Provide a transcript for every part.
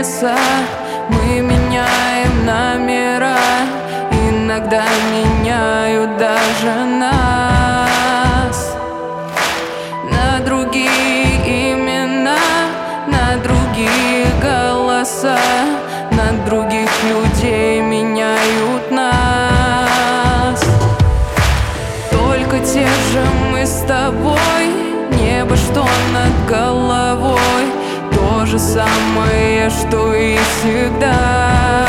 адреса, мы меняем номера, иногда меняют даже нас на другие имена, на другие голоса, на других людей меняют нас. Только те же мы с тобой, небо, что над головой, то же самое, что и всегда.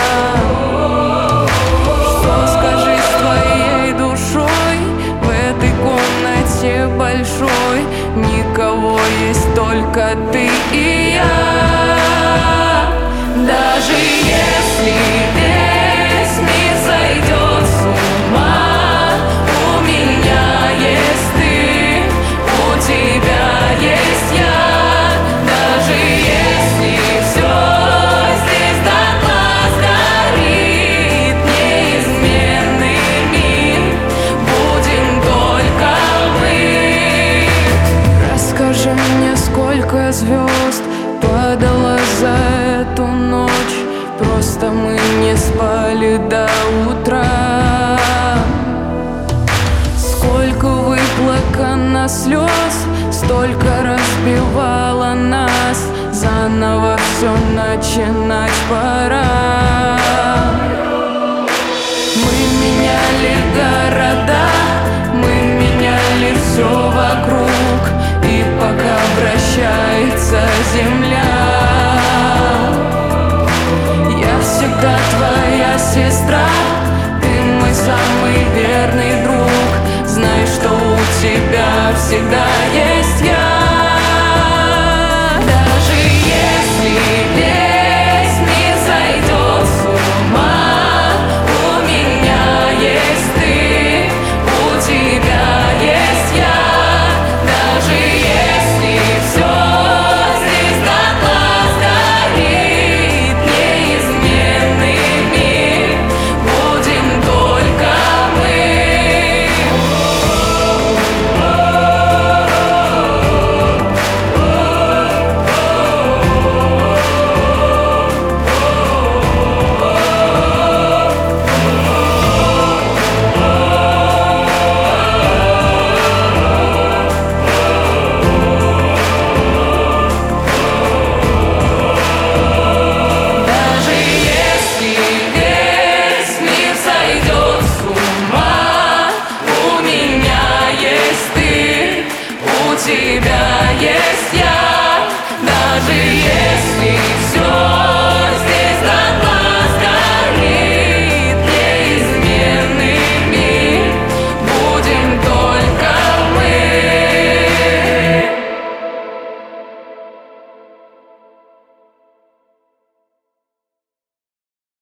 Что скажи с твоей душой в этой комнате большой? Никого, есть только ты и я. Даже если весь мир сойдет с ума, у меня есть ты, у тебя есть я. Даже если все здесь дотла сгорит, неизменный мир будем только мы. Расскажи мне, сколько звезд падало за эту ночь, просто мы не спали до утра. Сколько выплакано слез, столько разбивало нас, заново все начинать пора. Мы меняли города, мы меняли все вокруг, и пока вращается земля, я всегда твоя сестра, ты мой самый верный друг. Знай, что у тебя всегда есть я. Даже если весь мир сойдет с ума, у меня есть ты, у тебя есть я. Даже если все здесь дотла сгорит, неизменный мир будем только мы. Даже если весь мир сойдет с ума, у меня есть ты, у тебя есть